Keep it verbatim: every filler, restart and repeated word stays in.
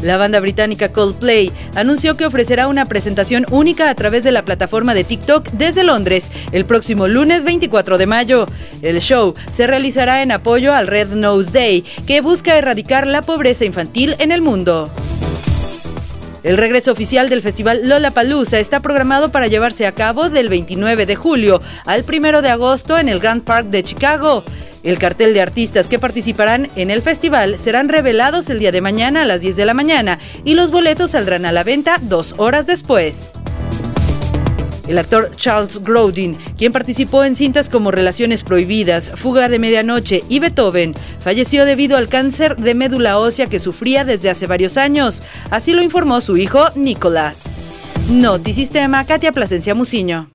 La banda británica Coldplay anunció que ofrecerá una presentación única a través de la plataforma de TikTok desde Londres el próximo lunes veinticuatro de mayo. El show se realizará en apoyo al Red Nose Day, que busca erradicar la pobreza infantil en el mundo. El regreso oficial del festival Lollapalooza está programado para llevarse a cabo del veintinueve de julio al primero de agosto en el Grand Park de Chicago. El cartel de artistas que participarán en el festival serán revelados el día de mañana a las diez de la mañana y los boletos saldrán a la venta dos horas después. El actor Charles Grodin, quien participó en cintas como Relaciones Prohibidas, Fuga de Medianoche y Beethoven, falleció debido al cáncer de médula ósea que sufría desde hace varios años. Así lo informó su hijo Nicolás. Notisistema, Katia Plasencia Muciño.